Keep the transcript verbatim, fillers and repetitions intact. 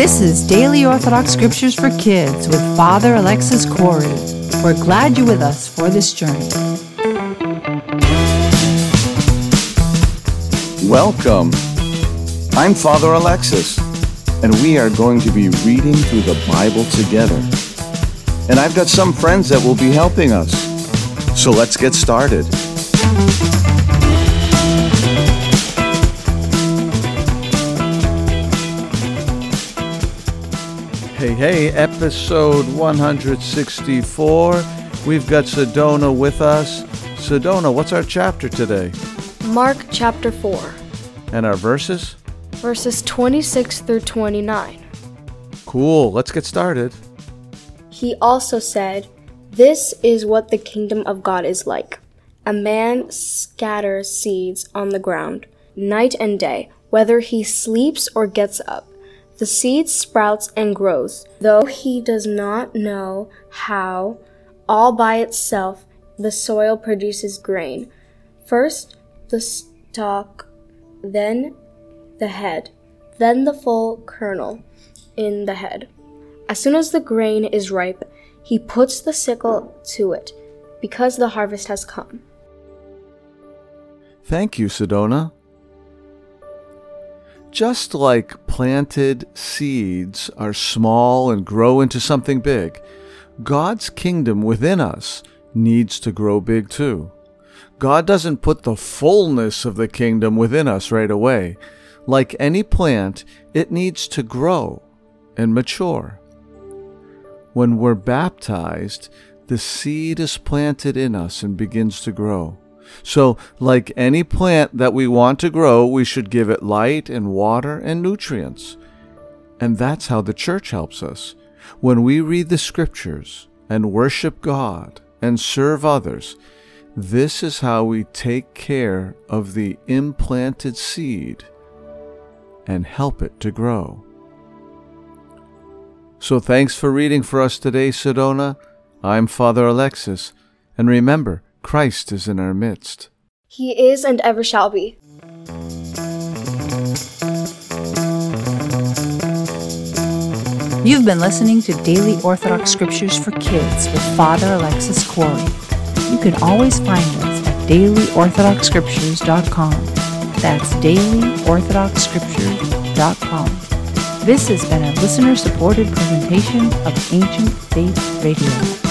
This is Daily Orthodox Scriptures for Kids with Father Alexis Corey. We're glad you're with us for this journey. Welcome. I'm Father Alexis, and we are going to be reading through the Bible together. And I've got some friends that will be helping us. So let's get started. Hey, hey, episode one hundred sixty-four. We've got Sedona with us. Sedona, what's our chapter today? Mark chapter four. And our verses? Verses twenty-six through twenty-nine. Cool, let's get started. He also said, "This is what the kingdom of God is like. A man scatters seeds on the ground, night and day, whether he sleeps or gets up. The seed sprouts and grows, though he does not know how. All by itself, the soil produces grain. First the stalk, then the head, then the full kernel in the head. As soon as the grain is ripe, he puts the sickle to it, because the harvest has come." Thank you, Sedona. Just like planted seeds are small and grow into something big, God's kingdom within us needs to grow big too. God doesn't put the fullness of the kingdom within us right away. Like any plant, it needs to grow and mature. When we're baptized, the seed is planted in us and begins to grow. So, like any plant that we want to grow, we should give it light and water and nutrients. And that's how the church helps us. When we read the scriptures and worship God and serve others, this is how we take care of the implanted seed and help it to grow. So thanks for reading for us today, Sedona. I'm Father Alexis, and remember, Christ is in our midst. He is and ever shall be. You've been listening to Daily Orthodox Scriptures for Kids with Father Alexis Corey. You can always find us at daily orthodox scriptures dot com. That's daily orthodox scriptures dot com. This has been a listener-supported presentation of Ancient Faith Radio.